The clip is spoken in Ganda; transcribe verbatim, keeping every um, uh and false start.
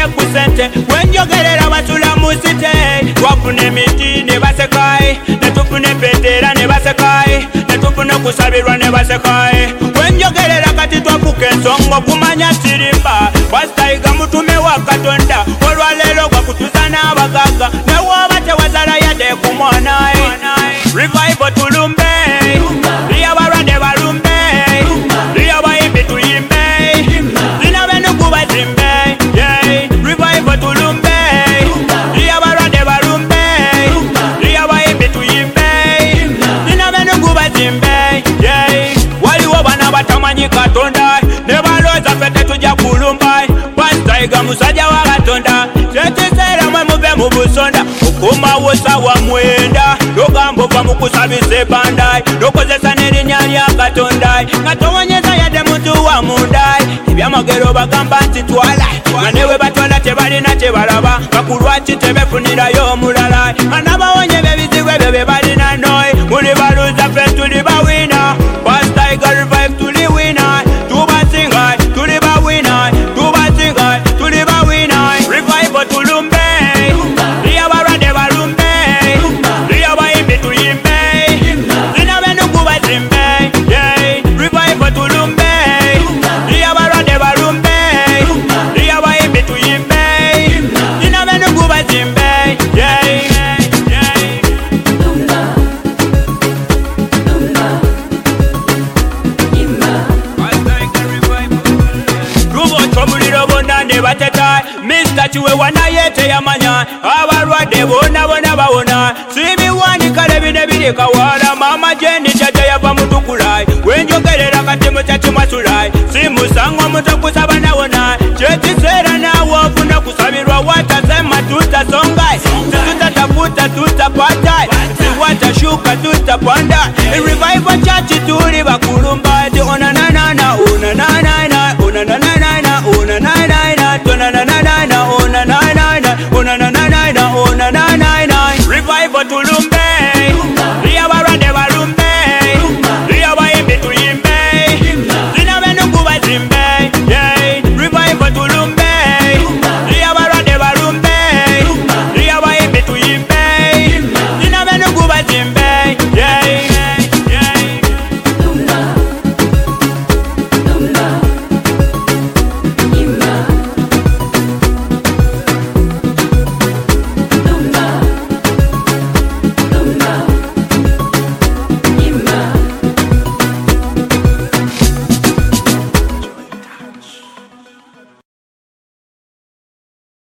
kusente wenjogerera basula musite twafuna emiti ne basekai netufuna epetera ne basekai netufuna okusabirwa ne basekai wenjogerera kati twafuka ensonga okumanya sirimba Pasitaiga mutume wa Katonda olwaleero gwakutuza n'abagaga newoba tewazala yadde ku mwanaye Revival tulumbe liyabalwadde balumbe liyabayimbi tuyimbe zinabe nukuba zimbe Revival tulumbe liyabalwadde balumbe liyabayimbi tuyimbe zinabe nukuba zimbe waliwo bana batamanyi Katonda ne balooza ffe tetujja kulumba Pasitaiga musajja wa Katonda kyekiseera mwe muve mu busonda okumawosa wa mwenda logamba ova mu kusabisa ebandai lokozesa n'erinnya lya Katonda nga towonyeza yadde muntu wa mundai ebyamagero bagamba nti twala nga newe batwala tebalina kyebalaba bakulwaki tebefunirayo omulala nga n'abawonye b'ebizibu ebyo bye balina noi muli baluza ffe tuli bawina Pasitaiga Revive tuli wina tubasinga tuli bawina tubasinga tuli bawina Revival tulumbe liyabalwadde balumbe liyabayimbi tuyimbe zinabe nukuba zimbe Revival tulumbe liyabalwadde balumbe liyabayimbi tuyimbe zinabe nukuba zimbe Mister Chiwewa naye teyamanya abalwadde bonna bonna bawona sibiwanika lebine biri kawala mama Jeni jaja yava mutukulayi wenjogerera kati mukyaki mwasulayi simusango omuntu kusaba nawona kyekiseera naawe ofuna kusabirwa watasema tutasongayi situtatafuta tutapatayi siwatashuka tutapanda Revival Church tuli bakulu